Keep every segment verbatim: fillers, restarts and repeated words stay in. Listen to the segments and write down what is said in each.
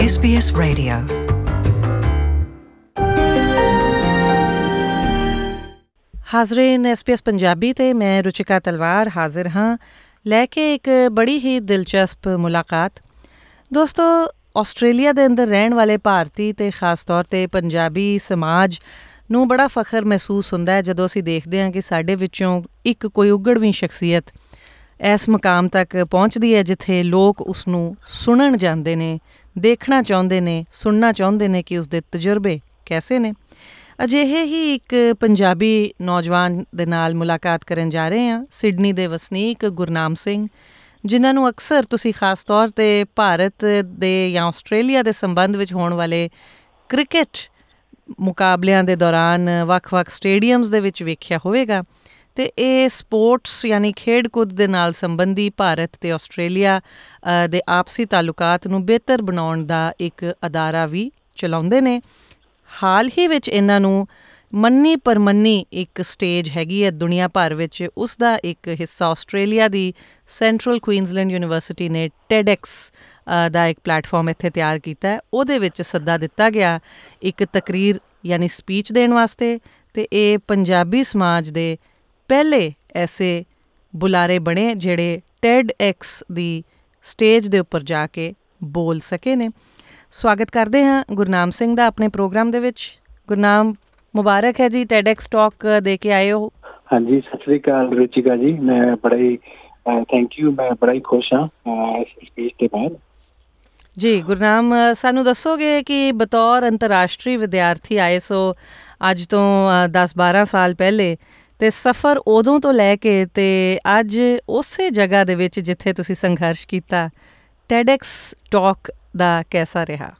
S B S Radio। ਹਾਜ਼ਰੀਨ, S B S Punjabi ਤੇ ਮੈਂ ਰੁਚਿਕਾ ਤਲਵਾਰ ਹਾਜ਼ਰ ਹਾਂ ਲੈ ਕੇ ਇੱਕ ਬੜੀ ਹੀ ਦਿਲਚਸਪ ਮੁਲਾਕਾਤ। ਦੋਸਤੋ, ਆਸਟ੍ਰੇਲੀਆ ਦੇ ਅੰਦਰ ਰਹਿਣ ਵਾਲੇ ਭਾਰਤੀ ਅਤੇ ਖ਼ਾਸ ਤੌਰ 'ਤੇ ਪੰਜਾਬੀ ਸਮਾਜ ਨੂੰ ਬੜਾ ਫਖਰ ਮਹਿਸੂਸ ਹੁੰਦਾ ਹੈ ਜਦੋਂ ਅਸੀਂ ਦੇਖਦੇ ਹਾਂ ਕਿ ਸਾਡੇ ਵਿੱਚੋਂ ਇੱਕ ਕੋਈ ਉੱਘੜਵੀਂ ਸ਼ਖਸੀਅਤ ਇਸ ਮੁਕਾਮ ਤੱਕ ਪਹੁੰਚਦੀ ਹੈ ਜਿੱਥੇ ਲੋਕ ਉਸ ਨੂੰ ਸੁਣਨ ਜਾਂਦੇ ਨੇ, ਦੇਖਣਾ ਚਾਹੁੰਦੇ ਨੇ, ਸੁਣਨਾ ਚਾਹੁੰਦੇ ਨੇ ਕਿ ਉਸਦੇ ਤਜਰਬੇ ਕੈਸੇ ਨੇ। ਅਜਿਹੇ ਹੀ ਇੱਕ ਪੰਜਾਬੀ ਨੌਜਵਾਨ ਦੇ ਨਾਲ ਮੁਲਾਕਾਤ ਕਰਨ ਜਾ ਰਹੇ ਹਾਂ, ਸਿਡਨੀ ਦੇ ਵਸਨੀਕ ਗੁਰਨਾਮ ਸਿੰਘ, ਜਿਨ੍ਹਾਂ ਨੂੰ ਅਕਸਰ ਤੁਸੀਂ ਖ਼ਾਸ ਤੌਰ 'ਤੇ ਭਾਰਤ ਦੇ ਜਾਂ ਆਸਟ੍ਰੇਲੀਆ ਦੇ ਸੰਬੰਧ ਵਿੱਚ ਹੋਣ ਵਾਲੇ ਕ੍ਰਿਕਟ ਮੁਕਾਬਲਿਆਂ ਦੇ ਦੌਰਾਨ ਵੱਖ-ਵੱਖ ਸਟੇਡੀਅਮਸ ਦੇ ਵਿੱਚ ਵੇਖਿਆ ਹੋਵੇਗਾ। ਅਤੇ ਇਹ ਸਪੋਰਟਸ ਯਾਨੀ ਖੇਡ ਕੁੱਦ ਦੇ ਨਾਲ ਸੰਬੰਧੀ ਭਾਰਤ ਅਤੇ ਆਸਟ੍ਰੇਲੀਆ ਦੇ ਆਪਸੀ ਤਾਲੁਕਾਤ ਨੂੰ ਬਿਹਤਰ ਬਣਾਉਣ ਦਾ ਇੱਕ ਅਦਾਰਾ ਵੀ ਚਲਾਉਂਦੇ ਨੇ। ਹਾਲ ਹੀ ਵਿੱਚ ਇਹਨਾਂ ਨੂੰ ਮੰਨੀ ਪਰਮੰਨੀ ਇੱਕ ਸਟੇਜ ਹੈਗੀ ਹੈ ਦੁਨੀਆ ਭਰ ਵਿੱਚ, ਉਸ ਦਾ ਇੱਕ ਹਿੱਸਾ ਆਸਟ੍ਰੇਲੀਆ ਦੀ ਸੈਂਟਰਲ ਕੁਈਨਜ਼ਲੈਂਡ ਯੂਨੀਵਰਸਿਟੀ ਨੇ ਟੈਡੈਕਸ ਦਾ ਇੱਕ ਪਲੈਟਫਾਰਮ ਇੱਥੇ ਤਿਆਰ ਕੀਤਾ ਹੈ। ਉਹਦੇ ਵਿੱਚ ਸੱਦਾ ਦਿੱਤਾ ਗਿਆ ਇੱਕ ਤਕਰੀਰ ਯਾਨੀ ਸਪੀਚ ਦੇਣ ਵਾਸਤੇ, ਅਤੇ ਇਹ ਪੰਜਾਬੀ ਸਮਾਜ ਦੇ ਪਹਿਲੇ ਐਸੇ ਬੁਲਾਰੇ ਬਣੇ ਜਿਹੜੇ ਟੈਡਐਕਸ ਦੀ ਸਟੇਜ ਦੇ ਉੱਪਰ ਜਾ ਕੇ ਬੋਲ ਸਕੇ ਨੇ। ਸਵਾਗਤ ਕਰਦੇ ਹਾਂ ਗੁਰਨਾਮ ਸਿੰਘ ਦਾ ਆਪਣੇ ਪ੍ਰੋਗਰਾਮ ਦੇ ਵਿੱਚ। ਗੁਰਨਾਮ, ਮੁਬਾਰਕ ਹੈ ਜੀ, ਟੈਡਐਕਸ ਟਾਕ ਦੇ ਕੇ ਆਏ ਹੋ। ਹਾਂਜੀ, ਸਤਿ ਸ੍ਰੀ ਅਕਾਲ ਰੁਚਿਕਾ ਜੀ, ਮੈਂ ਬੜਾ ਹੀ ਥੈਂਕ ਯੂ, ਮੈਂ ਬੜਾ ਹੀ ਖੁਸ਼ ਹਾਂ ਇਸ ਸਪੀਚ ਦੇ ਬਾਅਦ। ਜੀ ਗੁਰਨਾਮ, ਸਾਨੂੰ ਦੱਸੋਗੇ ਕਿ ਬਤੌਰ ਅੰਤਰਰਾਸ਼ਟਰੀ ਵਿਦਿਆਰਥੀ ਆਏ ਸੋ ਅੱਜ ਤੋਂ ਦਸ ਬਾਰਾਂ ਸਾਲ ਪਹਿਲੇ, ਅਤੇ ਸਫ਼ਰ ਉਦੋਂ ਤੋਂ ਲੈ ਕੇ ਅਤੇ ਅੱਜ ਉਸੇ ਜਗ੍ਹਾ ਦੇ ਵਿੱਚ ਜਿੱਥੇ ਤੁਸੀਂ ਸੰਘਰਸ਼ ਕੀਤਾ, ਟੈਡੈਕਸ ਟਾਕ ਦਾ ਕੈਸਾ ਰਿਹਾ?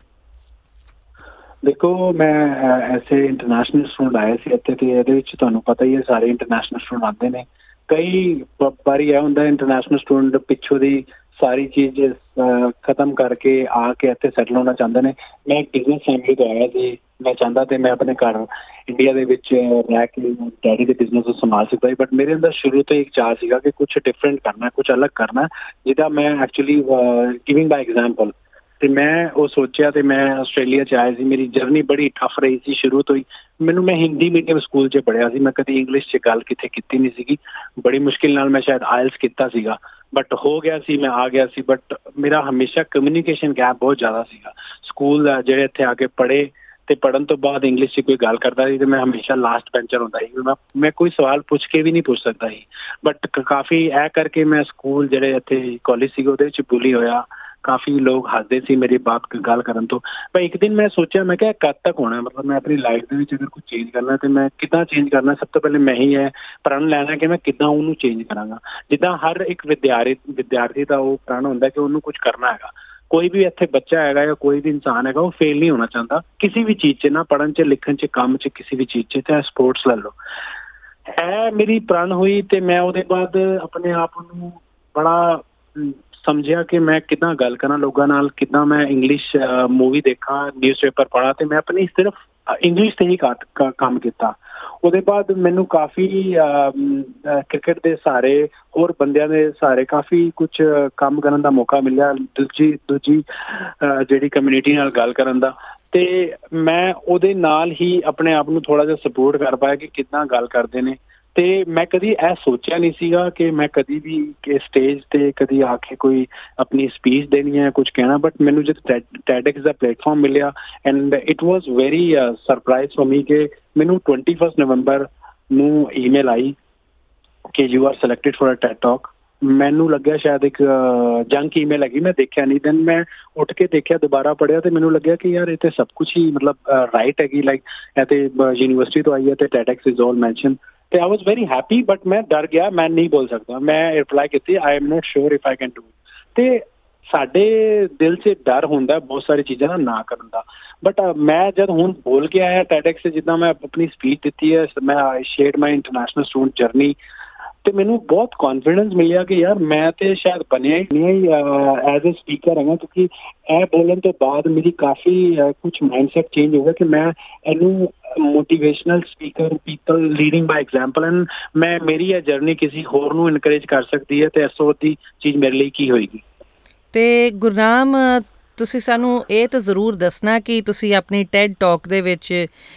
ਦੇਖੋ, ਮੈਂ ਐਸੇ ਇੰਟਰਨੈਸ਼ਨਲ ਸਟੂਡੈਂਟ ਆਏ ਸੀ ਇੱਥੇ, ਅਤੇ ਇਹਦੇ ਵਿੱਚ ਤੁਹਾਨੂੰ ਪਤਾ ਹੀ ਹੈ ਸਾਰੇ ਇੰਟਰਨੈਸ਼ਨਲ ਸਟੂਡੈਂਟ ਆਉਂਦੇ ਨੇ। ਕਈ ਵਾਰੀ ਇਹ ਹੁੰਦਾ ਇੰਟਰਨੈਸ਼ਨਲ ਸਟੂਡੈਂਟ ਪਿੱਛੋਂ ਦੀ ਸਾਰੀ ਚੀਜ਼ ਖਤਮ ਕਰਕੇ ਆ ਕੇ ਇੱਥੇ ਸੈਟਲ ਹੋਣਾ ਚਾਹੁੰਦੇ ਨੇ। ਮੈਂ ਇੱਕ ਬਿਜ਼ਨਸ ਫੈਮਿਲੀ ਤੋਂ ਆਇਆ ਸੀ, ਮੈਂ ਚਾਹੁੰਦਾ ਤੇ ਮੈਂ ਆਪਣੇ ਘਰ ਇੰਡੀਆ ਦੇ ਵਿੱਚ ਰਹਿ ਕੇ ਡੈਡੀ ਦੇ ਬਿਜ਼ਨਸ ਨੂੰ ਸੰਭਾਲ ਸਕਦਾ ਸੀ, ਬਟ ਮੇਰੇ ਅੰਦਰ ਸ਼ੁਰੂ ਤੋਂ ਇੱਕ ਚਾਅ ਸੀਗਾ ਕਿ ਕੁਛ ਡਿਫਰੈਂਟ ਕਰਨਾ, ਕੁਛ ਅਲੱਗ ਕਰਨਾ, ਜਿਹਦਾ ਮੈਂ ਐਕਚੁਅਲੀ ਗਿਵਿੰਗ ਬਾਈ ਐਗਜ਼ਾਮਪਲ। ਅਤੇ ਮੈਂ ਉਹ ਸੋਚਿਆ ਅਤੇ ਮੈਂ ਆਸਟ੍ਰੇਲੀਆ 'ਚ ਆਇਆ ਸੀ। ਮੇਰੀ ਜਰਨੀ ਬੜੀ ਟਫ ਰਹੀ ਸੀ ਸ਼ੁਰੂ ਤੋਂ ਹੀ। ਮੈਨੂੰ ਮੈਂ ਹਿੰਦੀ ਮੀਡੀਅਮ ਸਕੂਲ 'ਚ ਪੜ੍ਹਿਆ ਸੀ, ਮੈਂ ਕਦੀ ਇੰਗਲਿਸ਼ 'ਚ ਗੱਲ ਕਿਤੇ ਕੀਤੀ ਨਹੀਂ ਸੀਗੀ। ਬੜੀ ਮੁਸ਼ਕਿਲ ਨਾਲ ਮੈਂ ਸ਼ਾਇਦ ਆਇਲਸ ਕੀਤਾ ਸੀਗਾ, ਬਟ ਹੋ ਗਿਆ ਸੀ, ਮੈਂ ਆ ਗਿਆ ਸੀ। ਬਟ ਮੇਰਾ ਹਮੇਸ਼ਾ ਕਮਿਊਨੀਕੇਸ਼ਨ ਗੈਪ ਬਹੁਤ ਜ਼ਿਆਦਾ ਸੀਗਾ। ਸਕੂਲ ਜਿਹੜੇ ਇੱਥੇ ਆ ਕੇ ਪੜ੍ਹੇ ਅਤੇ ਪੜ੍ਹਨ ਤੋਂ ਬਾਅਦ ਇੰਗਲਿਸ਼ 'ਚ ਕੋਈ ਗੱਲ ਕਰਦਾ ਸੀ ਅਤੇ ਮੈਂ ਹਮੇਸ਼ਾ ਲਾਸਟ ਬੈਂਚਰ ਹੁੰਦਾ ਸੀ। ਮੈਂ ਮੈਂ ਕੋਈ ਸਵਾਲ ਪੁੱਛ ਕੇ ਵੀ ਨਹੀਂ ਪੁੱਛ ਸਕਦਾ ਸੀ। ਬਟ ਕਾਫੀ ਇਹ ਕਰਕੇ ਮੈਂ ਸਕੂਲ ਜਿਹੜੇ ਇੱਥੇ ਕਾਲਜ ਸੀਗੇ ਉਹਦੇ ਵਿੱਚ ਬੁਲੀ ਹੋਇਆ। ਕਾਫੀ ਲੋਕ ਹੱਸਦੇ ਸੀ ਮੇਰੀ ਬਾਤ ਗੱਲ ਕਰਨ ਤੋਂ। ਪਰ ਇੱਕ ਦਿਨ ਮੈਂ ਸੋਚਿਆ, ਮੈਂ ਕਿਹਾ ਕਦ ਤੱਕ ਹੋਣਾ, ਮਤਲਬ ਮੈਂ ਆਪਣੀ ਲਾਈਫ ਦੇ ਵਿੱਚ ਅਗਰ ਕੁਝ ਚੇਂਜ ਕਰਨਾ ਅਤੇ ਮੈਂ ਕਿੱਦਾਂ ਚੇਂਜ ਕਰਨਾ। ਸਭ ਤੋਂ ਪਹਿਲੇ ਮੈਂ ਹੀ ਹੈ ਪ੍ਰਣ ਲੈਣਾ ਕਿ ਮੈਂ ਕਿੱਦਾਂ ਉਹਨੂੰ ਚੇਂਜ ਕਰਾਂਗਾ। ਜਿੱਦਾਂ ਹਰ ਇੱਕ ਵਿਦਿਆਰਥੀ ਵਿਦਿਆਰਥੀ ਦਾ ਉਹ ਪ੍ਰਣ ਹੁੰਦਾ ਕਿ ਉਹਨੂੰ ਕੁਝ ਕਰਨਾ ਹੈਗਾ। ਕੋਈ ਵੀ ਇੱਥੇ ਬੱਚਾ ਹੈਗਾ ਜਾਂ ਕੋਈ ਵੀ ਇਨਸਾਨ ਹੈਗਾ, ਉਹ ਫੇਲ ਨਹੀਂ ਹੋਣਾ ਚਾਹੁੰਦਾ ਕਿਸੇ ਵੀ ਚੀਜ਼ 'ਚ, ਨਾ ਪੜ੍ਹਨ 'ਚ, ਲਿਖਣ 'ਚ, ਕੰਮ 'ਚ, ਕਿਸੇ ਵੀ ਚੀਜ਼ 'ਚ। ਚਾਹੇ ਸਪੋਰਟਸ ਲੈ ਲਓ। ਇਹ ਮੇਰੀ ਪ੍ਰਣ ਹੋਈ ਅਤੇ ਮੈਂ ਉਹਦੇ ਬਾਅਦ ਆਪਣੇ ਆਪ ਨੂੰ ਬੜਾ ਸਮਝਿਆ ਕਿ ਮੈਂ ਕਿੱਦਾਂ ਗੱਲ ਕਰਾਂ ਲੋਕਾਂ ਨਾਲ, ਕਿੱਦਾਂ ਮੈਂ ਇੰਗਲਿਸ਼ ਮੂਵੀ ਦੇਖਾਂ, ਨਿਊਜ਼ ਪੇਪਰ ਪੜ੍ਹਾਂ, ਅਤੇ ਮੈਂ ਆਪਣੀ ਸਿਰਫ ਇੰਗਲਿਸ਼ 'ਤੇ ਹੀ ਕੰਮ ਕੀਤਾ। ਉਹਦੇ ਬਾਅਦ ਮੈਨੂੰ ਕਾਫੀ ਕ੍ਰਿਕਟ ਦੇ ਸਾਰੇ ਹੋਰ ਬੰਦਿਆਂ ਦੇ ਸਾਰੇ ਕਾਫੀ ਕੁਛ ਕੰਮ ਕਰਨ ਦਾ ਮੌਕਾ ਮਿਲਿਆ, ਦੂਜੀ ਦੂਜੀ ਜਿਹੜੀ ਕਮਿਊਨਿਟੀ ਨਾਲ ਗੱਲ ਕਰਨ ਦਾ। ਅਤੇ ਮੈਂ ਉਹਦੇ ਨਾਲ ਹੀ ਆਪਣੇ ਆਪ ਨੂੰ ਥੋੜ੍ਹਾ ਜਿਹਾ ਸਪੋਰਟ ਕਰ ਪਾਇਆ ਕਿ ਕਿੱਦਾਂ ਗੱਲ ਕਰਦੇ ਨੇ। ਅਤੇ ਮੈਂ ਕਦੀ ਇਹ ਸੋਚਿਆ ਨਹੀਂ ਸੀਗਾ ਕਿ ਮੈਂ ਕਦੀ ਵੀ ਕਿ ਸਟੇਜ 'ਤੇ ਕਦੀ ਆ ਕੇ ਕੋਈ ਆਪਣੀ ਸਪੀਚ ਦੇਣੀ ਹੈ, ਕੁਛ ਕਹਿਣਾ। ਬਟ ਮੈਨੂੰ ਜਦ ਟੈ ਟੈਡੈਕਸ ਦਾ ਪਲੇਟਫਾਰਮ ਮਿਲਿਆ and it was very surprise for me ਕਿ ਮੈਨੂੰ ਟਵੈਂਟੀ ਫਸਟ ਨਵੰਬਰ ਨੂੰ ਈਮੇਲ ਆਈ ਕਿ you are selected for a TED talk. ਮੈਨੂੰ ਲੱਗਿਆ ਸ਼ਾਇਦ ਇੱਕ ਜੰਕ ਈਮੇਲ ਹੈਗੀ, ਮੈਂ ਦੇਖਿਆ ਨਹੀਂ। ਦੈਨ ਮੈਂ ਉੱਠ ਕੇ ਦੇਖਿਆ, ਦੁਬਾਰਾ ਪੜ੍ਹਿਆ, ਅਤੇ ਮੈਨੂੰ ਲੱਗਿਆ ਕਿ ਯਾਰ ਇਹ ਤਾਂ ਸਭ ਕੁਛ ਹੀ ਮਤਲਬ ਰਾਈਟ ਹੈਗੀ। ਲਾਈਕ ਇਹ ਤਾਂ ਯੂਨੀਵਰਸਿਟੀ ਤੋਂ ਆਈ ਹੈ ਅਤੇ ਟੈਡੈਕਸ ਇਜ਼ ਆਲ ਮੈਨਸ਼ਨ। ਅਤੇ I was very happy, but ਮੈਂ ਡਰ ਗਿਆ, ਮੈਂ ਨਹੀਂ ਬੋਲ ਸਕਦਾ। ਮੈਂ ਰਿਪਲਾਈ ਕੀਤੀ, I am not sure if I can do. ਅਤੇ ਸਾਡੇ ਦਿਲ 'ਚ ਡਰ ਹੁੰਦਾ ਬਹੁਤ ਸਾਰੀ ਚੀਜ਼ਾਂ ਦਾ ਨਾ ਕਰਨ ਦਾ। ਬਟ ਮੈਂ ਜਦ ਹੁਣ ਬੋਲ ਕੇ ਆਇਆ ਟੈਡੈਕਸ 'ਤੇ, ਜਿੱਦਾਂ ਮੈਂ ਆਪਣੀ ਸਪੀਚ ਦਿੱਤੀ ਹੈ, ਮੈਂ I shared my international student journey, ਅਤੇ ਮੈਨੂੰ ਬਹੁਤ ਕੌਨਫੀਡੈਂਸ ਮਿਲਿਆ ਕਿ ਯਾਰ ਮੈਂ ਤਾਂ ਸ਼ਾਇਦ ਬਣਿਆ ਹੀ ਨਹੀਂ ਐਜ਼ ਏ ਸਪੀਕਰ ਹੈਗਾ। ਕਿਉਂਕਿ ਇਹ ਬੋਲਣ ਤੋਂ ਬਾਅਦ ਮੇਰੀ ਕਾਫੀ ਕੁਛ ਮਾਈਂਡਸੈਟ ਚੇਂਜ ਹੋ ਗਿਆ ਕਿ ਮੈਂ ਇਹਨੂੰ motivational speaker, people leading by example, and ਮੈਂ ਮੇਰੀ ਇਹ ਜਰਨੀ ਕਿਸੇ ਹੋਰ ਨੂੰ ਇਨਕਰੇਜ ਕਰ ਸਕਦੀ ਹੈ, ਅਤੇ ਇਸ ਤੋਂ ਵੱਡੀ ਚੀਜ਼ ਮੇਰੇ ਲਈ ਕੀ ਹੋਏਗੀ। ਅਤੇ ਗੁਰਨਾਮ, ਤੁਸੀਂ ਸਾਨੂੰ ਇਹ ਤਾਂ ਜ਼ਰੂਰ ਦੱਸਣਾ ਕਿ ਤੁਸੀਂ ਆਪਣੀ ਟੈਡ ਟਾਕ ਦੇ ਵਿੱਚ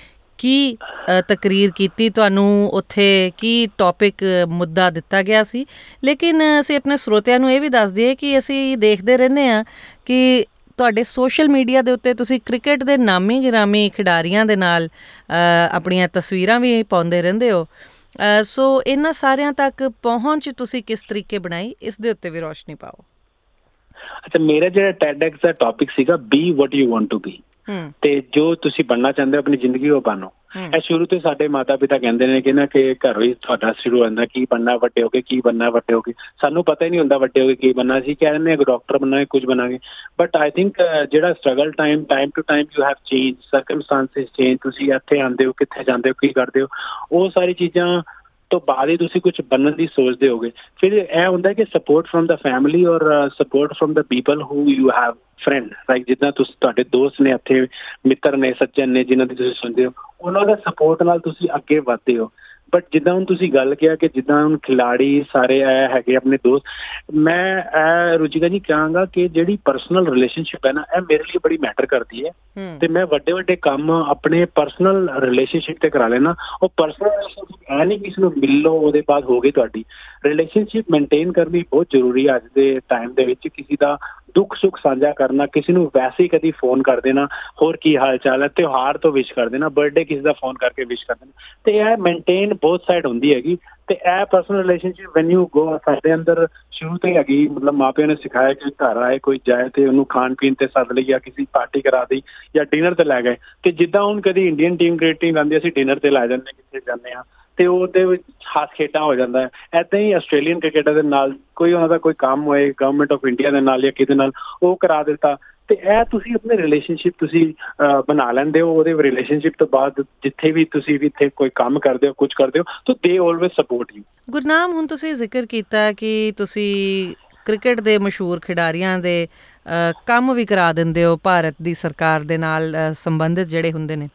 ਕੀ ਤਕਰੀਰ ਕੀਤੀ, ਤੁਹਾਨੂੰ ਉੱਥੇ ਕੀ ਟੌਪਿਕ ਮੁੱਦਾ ਦਿੱਤਾ ਗਿਆ ਸੀ। ਲੇਕਿਨ ਅਸੀਂ ਆਪਣੇ ਸਰੋਤਿਆਂ ਨੂੰ ਇਹ ਵੀ ਦੱਸ ਦਈਏ ਕਿ ਅਸੀਂ ਦੇਖਦੇ ਰਹਿੰਦੇ ਹਾਂ ਕਿ ਤੁਹਾਡੇ ਸੋਸ਼ਲ ਮੀਡੀਆ ਦੇ ਉੱਤੇ ਤੁਸੀਂ ਕ੍ਰਿਕਟ ਦੇ ਨਾਮੀ ਗਿਰਾਮੀ ਖਿਡਾਰੀਆਂ ਦੇ ਨਾਲ ਆਪਣੀਆਂ ਤਸਵੀਰਾਂ ਵੀ ਪਾਉਂਦੇ ਰਹਿੰਦੇ ਹੋ। ਸੋ ਇਹਨਾਂ ਸਾਰਿਆਂ ਤੱਕ ਪਹੁੰਚ ਤੁਸੀਂ ਕਿਸ ਤਰੀਕੇ ਬਣਾਈ, ਇਸ ਦੇ ਉੱਤੇ ਵੀ ਰੋਸ਼ਨੀ ਪਾਓ। ਅੱਛਾ, ਮੇਰਾ ਜਿਹੜਾ ਟੈਡਐਕਸ ਦਾ ਟੌਪਿਕ ਸੀਗਾ be what you want to be, ਤੇ ਜੋ ਤੁਸੀਂ ਬਣਨਾ ਚਾਹੁੰਦੇ ਹੋ ਆਪਣੀ ਜ਼ਿੰਦਗੀ ਉਹ ਬਣੋ। ਇਹ ਸ਼ੁਰੂ ਤੋਂ ਸਾਡੇ ਮਾਤਾ ਪਿਤਾ ਕਹਿੰਦੇ ਨੇ ਕਿ ਨਾ ਕਿ ਘਰੋਂ ਹੀ ਤੁਹਾਡਾ ਸ਼ੁਰੂ ਹੁੰਦਾ ਕੀ ਬਣਨਾ ਵੱਡੇ ਹੋ ਕੇ, ਕੀ ਬਣਨਾ ਵੱਡੇ ਹੋ ਕੇ। ਸਾਨੂੰ ਪਤਾ ਹੀ ਨਹੀਂ ਹੁੰਦਾ ਵੱਡੇ ਹੋ ਕੇ ਕੀ ਬਣਨਾ, ਅਸੀਂ ਕਹਿ ਦਿੰਦੇ ਹਾਂ ਡਾਕਟਰ ਬਣਨਾ, ਕੁਝ ਬਣਾਂਗੇ। ਬਟ ਆਈ ਥਿੰਕ ਜਿਹੜਾ struggle time time to time you have change, circumstances change, ਤੁਸੀਂ ਇੱਥੇ ਆਉਂਦੇ ਹੋ, ਕਿੱਥੇ ਜਾਂਦੇ ਹੋ, ਕੀ ਕਰਦੇ ਹੋ, ਉਹ ਸਾਰੀ ਚੀਜ਼ਾਂ ਤੋਂ ਬਾਅਦ ਹੀ ਤੁਸੀਂ ਕੁਝ ਬਣਨ ਦੀ ਸੋਚਦੇ ਹੋਗੇ। ਫਿਰ ਇਹ ਹੁੰਦਾ ਕਿ support from the family or support from the people who you have friend, like ਜਿੱਦਾਂ ਤੁਸੀਂ ਤੁਹਾਡੇ ਦੋਸਤ ਨੇ ਇੱਥੇ, ਮਿੱਤਰ ਨੇ, ਸੱਜਣ ਨੇ, ਜਿਨ੍ਹਾਂ ਦੀ ਤੁਸੀਂ ਸੁਣਦੇ ਹੋ, ਉਹਨਾਂ ਦਾ ਸਪੋਰਟ ਨਾਲ ਤੁਸੀਂ ਅੱਗੇ ਵੱਧਦੇ ਹੋ। ਬਟ ਜਿੱਦਾਂ ਹੁਣ ਤੁਸੀਂ ਗੱਲ ਕਿਹਾ ਕਿ ਜਿੱਦਾਂ ਹੁਣ ਖਿਲਾੜੀ ਸਾਰੇ ਇਹ ਹੈਗੇ ਆਪਣੇ ਦੋਸਤ, ਮੈਂ ਇਹ ਰੁਚਿਕਾ ਜੀ ਕਹਾਂਗਾ ਕਿ ਜਿਹੜੀ ਪਰਸਨਲ ਰਿਲੇਸ਼ਨਸ਼ਿਪ ਹੈ ਨਾ, ਇਹ ਮੇਰੇ ਲਈ ਬੜੀ ਮੈਟਰ ਕਰਦੀ ਹੈ। ਤੇ ਮੈਂ ਵੱਡੇ ਵੱਡੇ ਕੰਮ ਆਪਣੇ ਪਰਸਨਲ ਰਿਲੇਸ਼ਨਸ਼ਿਪ ਤੇ ਕਰਾ ਲੈਣਾ। ਉਹ ਪਰਸਨਲ ਰਿਲੇਸ਼ਨਸ਼ਿਪ ਇਹ ਨਹੀਂ ਕਿਸੇ ਨੂੰ ਮਿਲ ਲਓ ਉਹਦੇ ਬਾਅਦ ਹੋ ਗਈ ਤੁਹਾਡੀ ਰਿਲੇਸ਼ਨਸ਼ਿਪ ਮੇਨਟੇਨ ਕਰਨੀ ਬਹੁਤ ਜ਼ਰੂਰੀ ਹੈ ਅੱਜ ਦੇ ਟਾਈਮ ਦੇ ਵਿੱਚ। ਕਿਸੇ ਦਾ ਦੁੱਖ ਸੁੱਖ ਸਾਂਝਾ ਕਰਨਾ, ਕਿਸੇ ਨੂੰ ਵੈਸੇ ਹੀ ਕਦੀ ਫੋਨ ਕਰ ਦੇਣਾ, ਹੋਰ ਕੀ ਹਾਲ ਚਾਲ ਹੈ, ਤਿਉਹਾਰ ਤੋਂ ਵਿਸ਼ ਕਰ ਦੇਣਾ, ਬਰਥਡੇ ਕਿਸੇ ਦਾ ਫੋਨ ਕਰਕੇ ਵਿਸ਼ ਕਰ ਦੇਣਾ, ਤੇ ਇਹ ਮੇਨਟੇਨ ਬਹੁਤ ਸਾਈਡ ਹੁੰਦੀ ਹੈਗੀ। ਤੇ ਇਹ personal relationship when you go, ਸਾਡੇ ਅੰਦਰ ਸ਼ੁਰੂ ਤੋਂ ਹੀ ਹੈਗੀ। ਮਤਲਬ ਮਾਂ ਪਿਓ ਨੇ ਸਿਖਾਇਆ ਕਿ ਘਰ ਆਏ ਕੋਈ ਜਾਏ ਤੇ ਉਹਨੂੰ ਖਾਣ ਪੀਣ ਤੇ ਸੱਦ ਲਈ, ਜਾਂ ਕਿਸੇ ਪਾਰਟੀ ਕਰਾ ਦੀ, ਜਾਂ ਡਿਨਰ ਤੇ ਲੈ ਗਏ। ਤੇ ਜਿੱਦਾਂ ਹੁਣ ਕਦੀ ਇੰਡੀਅਨ ਟੀਮ ਕ੍ਰਿਕਟ ਟੀਮ ਆਉਂਦੀ, ਅਸੀਂ ਡਿਨਰ ਤੇ ਲੈ ਜਾਂਦੇ, ਕਿੱਥੇ ਜਾਂਦੇ ਹਾਂ, ਤੇ ਉਹਦੇ ਵਿੱਚ ਹਾਸ ਖੇਡਾਂ ਹੋ ਜਾਂਦਾ ਹੈ। ਏਦਾਂ ਹੀ ਆਸਟ੍ਰੇਲੀਅਨ ਕ੍ਰਿਕਟਰ ਦੇ ਨਾਲ ਕੋਈ ਉਹਨਾਂ ਦਾ ਕੋਈ ਕੰਮ ਹੋਏ ਗਵਰਨਮੈਂਟ ਆਫ ਇੰਡੀਆ ਦੇ ਨਾਲ ਜਾਂ ਕਿਹਦੇ ਨਾਲ, ਉਹ ਕਰਾ ਦਿੱਤਾ। ਤੇ ਇਹ ਤੁਸੀਂ ਆਪਣੇ ਰਿਲੇਸ਼ਨਸ਼ਿਪ ਤੁਸੀਂ ਬਣਾ ਲੈਂਦੇ ਹੋ। ਉਹਦੇ ਰਿਲੇਸ਼ਨਸ਼ਿਪ ਤੋਂ ਬਾਅਦ ਜਿੱਥੇ ਵੀ ਤੁਸੀਂ ਵੀ ਇੱਥੇ ਕੋਈ ਕੰਮ ਕਰਦੇ ਹੋ, ਕੁਝ ਕਰਦੇ ਹੋ, ਤਾਂ ਦੇ ਆਲਵੇਜ਼ ਸਪੋਰਟ ਯੂ। ਗੁਰਨਾਮ, ਹੁਣ ਤੁਸੀਂ ਜ਼ਿਕਰ ਕੀਤਾ ਕਿ ਤੁਸੀਂ ਕ੍ਰਿਕਟ ਦੇ ਮਸ਼ਹੂਰ ਖਿਡਾਰੀਆਂ ਦੇ ਕੰਮ ਵੀ ਕਰਾ ਦਿੰਦੇ ਹੋ ਭਾਰਤ ਦੀ ਸਰਕਾਰ ਦੇ ਨਾਲ ਸੰਬੰਧਿਤ ਜਿਹੜੇ ਹੁੰਦੇ ਨੇ।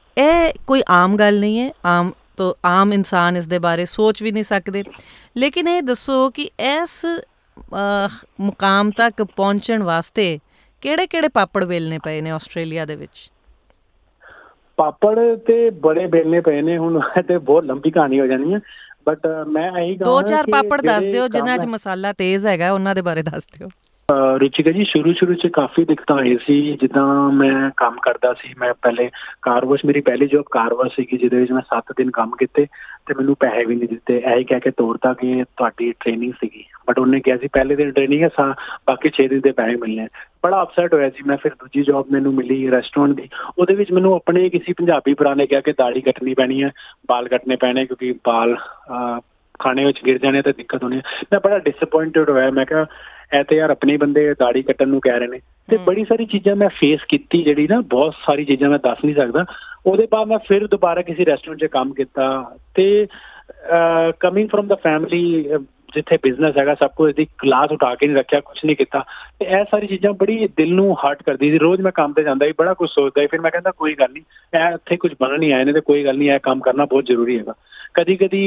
ਇਹ ਕੋਈ ਆਮ ਗੱਲ ਨਹੀਂ ਹੈ, ਆਮ ਤੋਂ ਆਮ ਇਨਸਾਨ ਇਸ ਦੇ ਬਾਰੇ ਸੋਚ ਵੀ ਨਹੀਂ ਸਕਦੇ। ਲੇਕਿਨ ਇਹ ਦੱਸੋ ਕਿ ਇਸ ਮੁਕਾਮ ਤੱਕ ਪਹੁੰਚਣ ਵਾਸਤੇ ਕਿਹੜੇ ਕਿਹੜੇ ਪਾਪੜ ਵੇਲਣੇ ਪਏ ਨੇ ਆਸਟ੍ਰੇਲੀਆ ਦੇ ਵਿੱਚ? ਪਾਪੜ ਤੇ ਬੜੇ ਵੇਲਣੇ ਪਏ ਨੇ, ਹੁਣ ਤੇ ਬਹੁਤ ਲੰਬੀ ਕਹਾਣੀ ਹੋ ਜਾਣੀ ਹੈ। ਬਟ ਮੈਂ ਇਹੀ ਕਹਾਂਗਾ ਦੋ ਚਾਰ ਪਾਪੜ ਦੱਸ ਦਿਓ ਜਿਨ੍ਹਾਂ 'ਚ ਮਸਾਲਾ ਤੇਜ਼ ਹੈਗਾ, ਉਹਨਾਂ ਦੇ ਬਾਰੇ ਦੱਸ ਦਿਓ। ਰੁਚਿਕਾ ਜੀ, ਸ਼ੁਰੂ ਸ਼ੁਰੂ 'ਚ ਕਾਫੀ ਦਿੱਕਤਾਂ ਆਈ ਸੀ। ਜਿੱਦਾਂ ਮੈਂ ਕੰਮ ਕਰਦਾ ਸੀ, ਮੈਂ ਪਹਿਲੇ ਕਾਰ ਵਾਸ਼, ਮੇਰੀ ਪਹਿਲੀ ਜੋਬ ਕਾਰ ਵਾਸ਼ ਸੀਗੀ, ਜਿਹਦੇ ਵਿੱਚ ਮੈਂ ਸੱਤ ਦਿਨ ਕੰਮ ਕੀਤੇ ਤੇ ਮੈਨੂੰ ਪੈਸੇ ਵੀ ਨਹੀਂ ਦਿੱਤੇ। ਇਹੀ ਕਹਿ ਕੇ ਤੋਰਤਾ ਕਿ ਤੁਹਾਡੀ ਟ੍ਰੇਨਿੰਗ ਸੀਗੀ, ਬਟ ਉਹਨੇ ਕਿਹਾ ਸੀ ਪਹਿਲੇ ਦਿਨ ਟ੍ਰੇਨਿੰਗ ਹੈ, ਸਾ ਬਾਕੀ ਛੇ ਦਿਨ ਦੇ ਪੈਸੇ ਮਿਲਣੇ। ਬੜਾ ਅਪਸੈਟ ਹੋਇਆ ਸੀ ਮੈਂ। ਫਿਰ ਦੂਜੀ ਜੋਬ ਮੈਨੂੰ ਮਿਲੀ ਰੈਸਟੋਰੈਂਟ ਦੀ, ਉਹਦੇ ਵਿੱਚ ਮੈਨੂੰ ਆਪਣੇ ਕਿਸੇ ਪੰਜਾਬੀ ਭਰਾ ਨੇ ਕਿਹਾ ਕਿ ਦਾੜੀ ਕੱਟਣੀ ਪੈਣੀ ਹੈ, ਬਾਲ ਕੱਟਣੇ ਪੈਣੇ, ਕਿਉਂਕਿ ਬਾਲ ਖਾਣੇ ਵਿੱਚ ਗਿਰ ਜਾਣੇ ਤਾਂ ਦਿੱਕਤ ਹੋਣੀ ਹੈ। ਮੈਂ ਬੜਾ ਡਿਸਅਪੁਆਇੰਟਡ ਹੋਇਆ। ਮੈਂ ਕਿਹਾ ਇਹ ਤੇ ਯਾਰ ਆਪਣੇ ਬੰਦੇ ਦਾੜੀ ਕੱਟਣ ਨੂੰ ਕਹਿ ਰਹੇ ਨੇ। ਤੇ ਬੜੀ ਸਾਰੀ ਚੀਜ਼ਾਂ ਮੈਂ ਫੇਸ ਕੀਤੀ, ਜਿਹੜੀ ਨਾ ਬਹੁਤ ਸਾਰੀ ਚੀਜ਼ਾਂ ਮੈਂ ਦੱਸ ਨਹੀਂ ਸਕਦਾ। ਉਹਦੇ ਬਾਅਦ ਮੈਂ ਫਿਰ ਦੁਬਾਰਾ ਕਿਸੇ ਰੈਸਟੋਰੈਂਟ 'ਚ ਕੰਮ ਕੀਤਾ, ਤੇ ਕਮਿੰਗ ਫਰੋਮ ਦਾ ਫੈਮਿਲੀ, ਜਿੱਥੇ ਬਿਜ਼ਨਸ ਹੈਗਾ, ਸਭ ਕੁਝ ਦੀ ਕਲਾਸ ਉਠਾ ਕੇ ਨਹੀਂ ਰੱਖਿਆ, ਕੁਛ ਨਹੀਂ ਕੀਤਾ। ਤੇ ਇਹ ਸਾਰੀ ਚੀਜ਼ਾਂ ਬੜੀ ਦਿਲ ਨੂੰ ਹਰਟ ਕਰਦੀ ਸੀ। ਰੋਜ਼ ਮੈਂ ਕੰਮ ਤੇ ਜਾਂਦਾ ਸੀ, ਬੜਾ ਕੁਛ ਸੋਚਦਾ ਸੀ। ਫਿਰ ਮੈਂ ਕਹਿੰਦਾ ਕੋਈ ਗੱਲ ਨਹੀਂ, ਇਹ ਇੱਥੇ ਕੁਝ ਬਣਨ ਨਹੀਂ ਆਏ ਨੇ, ਤੇ ਕੋਈ ਗੱਲ ਨਹੀਂ, ਇਹ ਕੰਮ ਕਰਨਾ ਬਹੁਤ ਜ਼ਰੂਰੀ ਹੈਗਾ। ਕਦੀ ਕਦੀ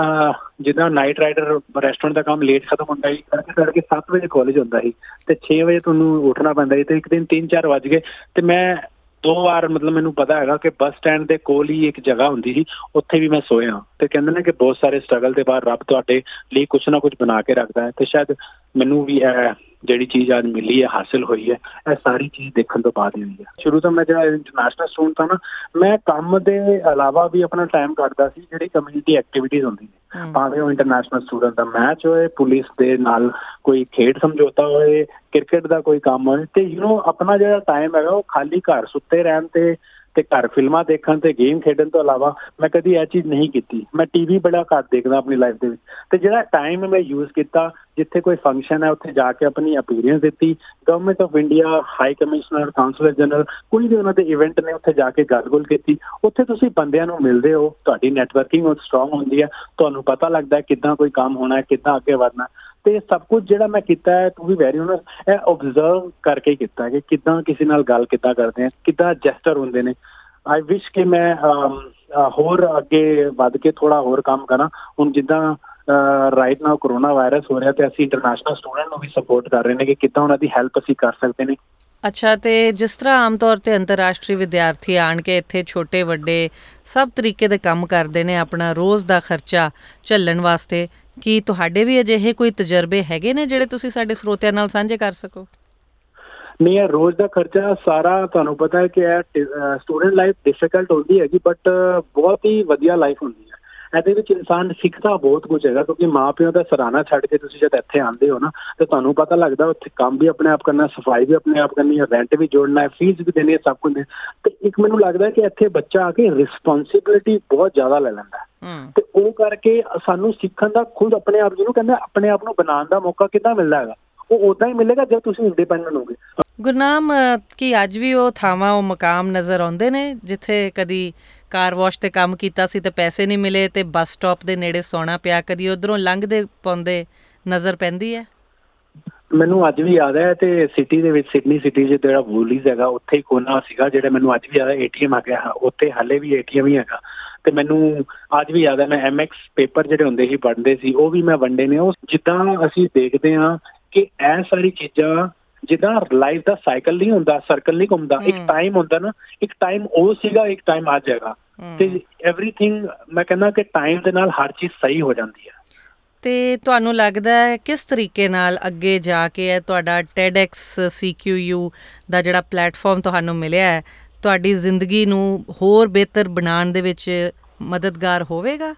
ਜਿੱਦਾਂ ਨਾਈਟ ਰਾਈਡਰ ਰੈਸਟੋਰੈਂਟ ਦਾ ਕੰਮ ਲੇਟ ਖਤਮ ਹੁੰਦਾ ਸੀ, ਤੜਕੇ ਤੜਕੇ ਸੱਤ ਵਜੇ ਕਾਲਜ ਹੁੰਦਾ ਸੀ, ਤੇ ਛੇ ਵਜੇ ਤੁਹਾਨੂੰ ਉੱਠਣਾ ਪੈਂਦਾ ਸੀ। ਤੇ ਇੱਕ ਦਿਨ ਤਿੰਨ ਚਾਰ ਵੱਜ ਗਏ, ਤੇ ਮੈਂ ਦੋ ਵਾਰ, ਮਤਲਬ ਮੈਨੂੰ ਪਤਾ ਹੈਗਾ ਕਿ ਬੱਸ ਸਟੈਂਡ ਦੇ ਕੋਲ ਹੀ ਇੱਕ ਜਗ੍ਹਾ ਹੁੰਦੀ ਸੀ, ਉੱਥੇ ਵੀ ਮੈਂ ਸੋਇਆ। ਤੇ ਕਹਿੰਦੇ ਨੇ ਕਿ ਬਹੁਤ ਸਾਰੇ ਸਟਰਗਲ ਦੇ ਬਾਅਦ ਰੱਬ ਤੁਹਾਡੇ ਲਈ ਕੁਛ ਨਾ ਕੁਛ ਬਣਾ ਕੇ ਰੱਖਦਾ ਹੈ। ਤੇ ਸ਼ਾਇਦ ਮੈਨੂੰ ਵੀ ਇਹ ਜਿਹੜੀ ਚੀਜ਼ ਅੱਜ ਮਿਲੀ ਹੈ, ਹਾਸਿਲ ਹੋਈ ਹੈ, ਇਹ ਸਾਰੀ ਚੀਜ਼ ਦੇਖਣ ਤੋਂ ਬਾਅਦ ਹੀ ਹੋਈ ਹੈ। ਸ਼ੁਰੂ ਤੋਂ ਮੈਂ ਜਿਹੜਾ ਇੰਟਰਨੈਸ਼ਨਲ ਸਟੂਡੈਂਟ ਹਾਂ ਨਾ, ਮੈਂ ਕੰਮ ਦੇ ਇਲਾਵਾ ਵੀ ਆਪਣਾ ਟਾਈਮ ਕੱਢਦਾ ਸੀ ਜਿਹੜੀ ਕਮਿਊਨਿਟੀ ਐਕਟੀਵਿਟੀਜ਼ ਹੁੰਦੀ ਨੇ, ਭਾਵੇਂ ਉਹ ਇੰਟਰਨੈਸ਼ਨਲ ਸਟੂਡੈਂਟ ਦਾ ਮੈਚ ਹੋਏ, ਪੁਲਿਸ ਦੇ ਨਾਲ ਕੋਈ ਖੇਡ ਸਮਝੌਤਾ ਹੋਏ, ਕ੍ਰਿਕਟ ਦਾ ਕੋਈ ਕੰਮ ਹੋਏ। ਤੇ ਯੂ ਨੋ ਆਪਣਾ ਜਿਹੜਾ ਟਾਈਮ ਹੈਗਾ ਉਹ ਖਾਲੀ ਘਰ ਸੁੱਤੇ ਰਹਿਣ ਤੇ ਤੇ ਘਰ ਫਿਲਮਾਂ ਦੇਖਣ ਤੇ ਗੇਮ ਖੇਡਣ ਤੋਂ ਇਲਾਵਾ ਮੈਂ ਕਦੀ ਇਹ ਚੀਜ਼ ਨਹੀਂ ਕੀਤੀ। ਮੈਂ ਟੀ ਵੀ ਬੜਾ ਘੱਟ ਦੇਖਦਾ ਆਪਣੀ ਲਾਈਫ ਦੇ ਵਿੱਚ। ਤੇ ਜਿਹੜਾ ਟਾਈਮ ਮੈਂ ਯੂਜ਼ ਕੀਤਾ, ਜਿੱਥੇ ਕੋਈ ਫੰਕਸ਼ਨ ਹੈ ਉੱਥੇ ਜਾ ਕੇ ਆਪਣੀ ਅਪੀਅਰੈਂਸ ਦਿੱਤੀ, government of India, high commissioner, counsellor general, ਕੋਈ ਵੀ ਉਹਨਾਂ ਦੇ ਇਵੈਂਟ ਨੇ, ਉੱਥੇ ਜਾ ਕੇ ਗੱਲ-ਗੁੱਲ ਕੀਤੀ। ਉੱਥੇ ਤੁਸੀਂ ਬੰਦਿਆਂ ਨੂੰ ਮਿਲਦੇ ਹੋ, ਤੁਹਾਡੀ ਨੈਟਵਰਕਿੰਗ ਉਹ ਸਟਰੋਂਗ ਹੁੰਦੀ ਹੈ, ਤੁਹਾਨੂੰ ਪਤਾ ਲੱਗਦਾ ਕਿੱਦਾਂ ਕੋਈ ਕੰਮ ਹੋਣਾ ਹੈ, ਕਿੱਦਾਂ ਅੱਗੇ ਵਧਣਾ। ਤੇ ਸਭ ਕੁਝ ਜਿਹੜਾ ਮੈਂ ਕੀਤਾ ਹੈ, ਟੂ ਬੀ ਵੈਰੀ ਓਨੈਸਟ, ਇਹ ਓਬਜ਼ਰਵ ਕਰਕੇ ਕੀਤਾ ਕਿ ਕਿੱਦਾਂ ਕਿਸੇ ਨਾਲ ਗੱਲ ਕਿੱਦਾਂ ਕਰਦੇ ਆ, ਕਿੱਦਾਂ ਜੈਸਟਰ ਹੁੰਦੇ ਨੇ। ਆਈ ਵਿਸ਼ ਕਿ ਮੈਂ ਹੋਰ ਅੱਗੇ ਵੱਧ ਕੇ ਥੋੜ੍ਹਾ ਹੋਰ ਕੰਮ ਕਰਾਂ। ਹੁਣ ਜਿੱਦਾਂ ਰਾਈਟ ਨਾਓ ਕਰੋਨਾ ਵਾਇਰਸ ਹੋ ਰਿਹਾ, ਤੇ ਅਸੀਂ ਇੰਟਰਨੈਸ਼ਨਲ ਸਟੂਡੈਂਟ ਨੂੰ ਵੀ ਸਪੋਰਟ ਕਰ ਰਹੇ ਨੇ ਕਿ ਕਿੱਦਾਂ ਉਹਨਾਂ ਦੀ ਹੈਲਪ ਅਸੀਂ ਕਰ ਸਕਦੇ ਨੇ। ਅੱਛਾ, ਤੇ ਜਿਸ ਤਰ੍ਹਾਂ ਆਮ ਤੌਰ 'ਤੇ ਅੰਤਰਰਾਸ਼ਟਰੀ ਵਿਦਿਆਰਥੀ ਆਣ ਕੇ ਇੱਥੇ ਛੋਟੇ ਵੱਡੇ ਸਭ ਤਰੀਕੇ ਦੇ ਕੰਮ ਕਰਦੇ ਨੇ ਆਪਣਾ ਰੋਜ਼ ਦਾ ਖਰਚਾ ਝੱਲਣ ਵਾਸਤੇ, ਕੀ ਤੁਹਾਡੇ ਵੀ ਅਜਿਹੇ ਕੋਈ ਤਜਰਬੇ ਹੈਗੇ ਨੇ ਜਿਹੜੇ ਤੁਸੀਂ ਸਾਡੇ ਸਰੋਤਿਆਂ ਨਾਲ ਸਾਂਝੇ ਕਰ ਸਕੋ? ਨਹੀਂ, ਇਹ ਰੋਜ਼ ਦਾ ਖਰਚਾ ਸਾਰਾ ਤੁਹਾਨੂੰ ਪਤਾ ਹੈ ਕਿ ਇਹ ਸਟੂਡੈਂਟ ਲਾਈਫ ਡਿਫਿਕਲਟ ਹੁੰਦੀ ਹੈਗੀ, ਬਟ ਬਹੁਤ ਹੀ ਵਧੀਆ ਲਾਈਫ ਹੁੰਦੀ ਹੈ। ਇਹਦੇ ਵਿੱਚ ਇਨਸਾਨ ਸਿੱਖਦਾ ਬਹੁਤ ਕੁਝ ਹੈਗਾ, ਕਿਉਂਕਿ ਮਾਂ ਪਿਓ ਦਾ ਸਰਾਣਾ ਛੱਡ ਕੇ ਤੁਸੀਂ ਜਦ ਇੱਥੇ ਆਉਂਦੇ ਹੋ ਨਾ, ਤਾਂ ਤੁਹਾਨੂੰ ਪਤਾ ਲੱਗਦਾ ਉੱਥੇ ਕੰਮ ਵੀ ਆਪਣੇ ਆਪ ਕਰਨਾ, ਸਫਾਈ ਵੀ ਆਪਣੇ ਆਪ ਕਰਨੀ ਹੈ, ਰੈਂਟ ਵੀ ਜੋੜਨਾ ਹੈ, ਫੀਸ ਵੀ ਦੇਣੀ ਹੈ, ਸਭ ਕੁਝ। ਤੇ ਇੱਕ ਮੈਨੂੰ ਲੱਗਦਾ ਕਿ ਇੱਥੇ ਬੱਚਾ ਆ ਕੇ ਰਿਸਪੌਂਸਿਬਿਲਿਟੀ ਬਹੁਤ ਜ਼ਿਆਦਾ ਲੈ ਲੈਂਦਾ, ਤੇ ਉਹ ਕਰਕੇ ਸਾਨੂੰ ਸਿੱਖਣ ਦਾ ਖੁਦ ਆਪਣੇ ਆਪ, ਜਿਹਨੂੰ ਕਹਿੰਦਾ ਆਪਣੇ ਆਪ ਨੂੰ ਬਣਾਉਣ ਦਾ ਮੌਕਾ ਕਿੱਦਾਂ ਮਿਲਦਾ ਹੈਗਾ, ਉਹ ਉਦਾਂ ਹੀ ਮਿਲੇਗਾ ਜਦ ਤੁਸੀਂ ਇੰਡੀਪੈਂਡੈਂਟ ਹੋਗੇ। ਗੁਰਨਾਮ, ਕੀ ਅੱਜ ਵੀ ਉਹ ਥਾਵਾਂ ਉਹ ਮਕਾਮ ਨਜ਼ਰ ਆਉਂਦੇ ਨੇ ਜਿੱਥੇ ਕਦੀ ਕਾਰ ਵਾਸ਼ ਤੇ ਕੰਮ ਕੀਤਾ ਸੀ ਤੇ ਪੈਸੇ ਨਹੀਂ ਮਿਲੇ ਤੇ ਬੱਸ ਸਟਾਪ ਦੇ ਨੇੜੇ ਸੌਣਾ ਪਿਆ, ਕਦੀ ਉੱਧਰੋਂ ਲੰਘਦੇ ਪਾਉਂਦੇ ਨਜ਼ਰ ਪੈਂਦੀ ਹੈ? ਮੈਨੂੰ ਅੱਜ ਵੀ ਯਾਦ ਹੈ, ਤੇ ਸਿਟੀ ਦੇ ਵਿੱਚ ਸਿਡਨੀ ਸਿਟੀ 'ਚ ਜਿਹੜਾ ਵੂਲੀਜ਼ ਹੈਗਾ ਉੱਥੇ ਹੀ ਕੋਨਾ ਸੀਗਾ ਜਿਹੜਾ ਮੈਨੂੰ ਅੱਜ ਵੀ ਯਾਦ ਹੈ, ਏ ਟੀ ਐਮ ਆ ਗਿਆ ਉੱਥੇ, ਹਾਲੇ ਵੀ ਏ ਟੀ ਐਮ ਹੀ ਹੈਗਾ। ਤੇ ਮੈਨੂੰ ਅੱਜ ਵੀ ਯਾਦ ਹੈ, ਮੈਂ ਐਮ ਐਕਸ ਪੇਪਰ ਜਿਹੜੇ ਹੁੰਦੇ ਸੀ ਪੜ੍ਹਦੇ ਸੀ, ਉਹ ਵੀ ਮੈਂ ਵੰਡੇ ਨੇ। ਉਹ ਜਿੱਦਾਂ ਅਸੀਂ ਦੇਖਦੇ ਹਾਂ ਕਿ ਇਹ ਸਾਰੀ ਚੀਜ਼ਾਂ ਜਿੱਦਾਂ ਲਾਈਫ ਦਾ ਸਾਈਕਲ ਨਹੀਂ ਹੁੰਦਾ, ਸਰਕਲ ਨਹੀਂ ਘੁੰਮਦਾ, ਇੱਕ ਟਾਈਮ ਹੁੰਦਾ ਨਾ, ਇੱਕ ਟਾਈਮ ਉਹ ਸੀਗਾ, ਇੱਕ ਟਾਈਮ ਅੱਜ ਹੈਗਾ, ਤੇ ਐਵਰੀਥਿੰਗ ਮੈਂ ਕਹਿੰਦਾ ਕਿ ਟਾਈਮ ਦੇ ਨਾਲ ਹਰ ਚੀਜ਼ ਸਹੀ ਹੋ ਜਾਂਦੀ ਹੈ। ਤੇ ਤੁਹਾਨੂੰ ਲੱਗਦਾ ਹੈ ਕਿਸ ਤਰੀਕੇ ਨਾਲ ਅੱਗੇ ਜਾ ਕੇ ਹੈ ਤੁਹਾਡਾ ਟੈਡਐਕਸ ਸੀ ਕਿਊ ਯੂ ਦਾ ਜਿਹੜਾ ਪਲੈਟਫਾਰਮ ਤੁਹਾਨੂੰ ਮਿਲਿਆ ਹੈ, ਤੁਹਾਡੀ ਜ਼ਿੰਦਗੀ ਨੂੰ ਹੋਰ ਬਿਹਤਰ ਬਣਾਉਣ ਦੇ ਵਿੱਚ ਮਦਦਗਾਰ ਹੋਵੇਗਾ?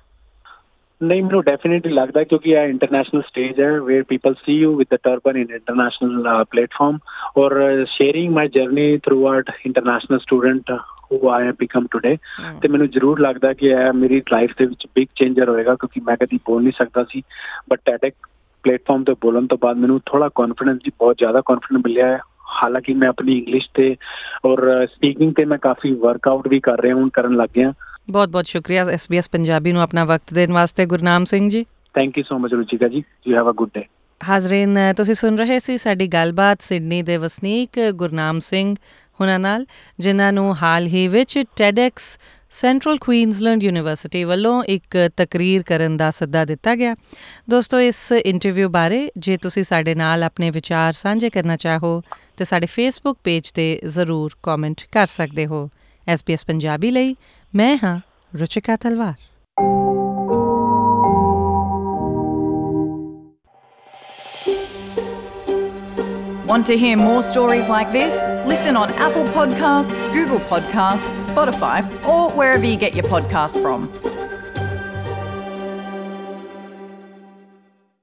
ਨਹੀਂ, ਮੈਨੂੰ ਡੈਫੀਨੇਟਲੀ ਲੱਗਦਾ, ਕਿਉਂਕਿ ਇਹ ਇੰਟਰਨੈਸ਼ਨਲ ਸਟੇਜ ਹੈ where people see you with the turban in international platform, or sharing my journey throughout international student who I have become today. ਤੇ ਮੈਨੂੰ ਜ਼ਰੂਰ ਲੱਗਦਾ ਕਿ ਇਹ ਮੇਰੀ ਲਾਈਫ ਦੇ ਵਿੱਚ ਬਿਗ ਚੇਂਜਰ ਹੋਏਗਾ, ਕਿਉਂਕਿ ਮੈਂ ਕਦੀ ਬੋਲ ਨਹੀਂ ਸਕਦਾ ਸੀ, ਬਟ ਟੈਡੈਕ ਪਲੇਟਫਾਰਮ 'ਤੇ ਬੋਲਣ ਤੋਂ ਬਾਅਦ ਮੈਨੂੰ ਥੋੜ੍ਹਾ ਕੌਨਫੀਡੈਂਸ ਜੀ, ਬਹੁਤ ਜ਼ਿਆਦਾ ਕੌਨਫੀਡੈਂਸ ਮਿਲਿਆ ਹੈ। ਹਾਲਾਂਕਿ ਮੈਂ ਆਪਣੀ ਇੰਗਲਿਸ਼ 'ਤੇ ਔਰ ਸਪੀਕਿੰਗ 'ਤੇ ਮੈਂ ਕਾਫੀ ਵਰਕਆਊਟ ਵੀ ਕਰ ਰਿਹਾ, ਹੁਣ ਕਰਨ ਲੱਗ ਗਿਆ। ਬਹੁਤ ਬਹੁਤ ਸ਼ੁਕਰੀਆ ਐਸ ਬੀ ਐਸ ਪੰਜਾਬੀ ਨੂੰ ਆਪਣਾ ਵਕਤ ਦੇਣ ਵਾਸਤੇ Gurnam Singh ji. Thank you so much Ruchika ji, you have a good day. ਹਾਜ਼ਰੀਨ, ਤੁਸੀਂ ਸੁਣ ਰਹੇ ਸੀ ਸਾਡੀ ਗੱਲਬਾਤ ਸਿਡਨੀ ਦੇ ਵਸਨੀਕ ਗੁਰਨਾਮ ਸਿੰਘ ਹੁਣਾਂ ਨਾਲ, ਜਿਨ੍ਹਾਂ ਨੂੰ ਹਾਲ ਹੀ ਵਿੱਚ ਟੈਡੈਕਸ ਸੈਂਟਰਲ ਕੁਈਨਜ਼ਲੈਂਡ ਯੂਨੀਵਰਸਿਟੀ ਵੱਲੋਂ ਇੱਕ ਤਕਰੀਰ ਕਰਨ ਦਾ ਸੱਦਾ ਦਿੱਤਾ ਗਿਆ। ਦੋਸਤੋ, ਇਸ ਇੰਟਰਵਿਊ ਬਾਰੇ ਜੇ ਤੁਸੀਂ ਸਾਡੇ ਨਾਲ ਆਪਣੇ ਵਿਚਾਰ ਸਾਂਝੇ ਕਰਨਾ ਚਾਹੋ ਤਾਂ ਸਾਡੇ ਫੇਸਬੁੱਕ ਪੇਜ 'ਤੇ ਜ਼ਰੂਰ ਕਮੈਂਟ ਕਰ ਸਕਦੇ ਹੋ। ਐਸ ਬੀ ਐਸ ਪੰਜਾਬੀ ਲਈ ਮੈਂ ਹਾਂ ਰੁਚਿਕਾ ਤਲਵਾਰ। Want to hear more stories like this? Listen on Apple Podcasts, Google Podcasts, Spotify, or wherever you get your podcasts from.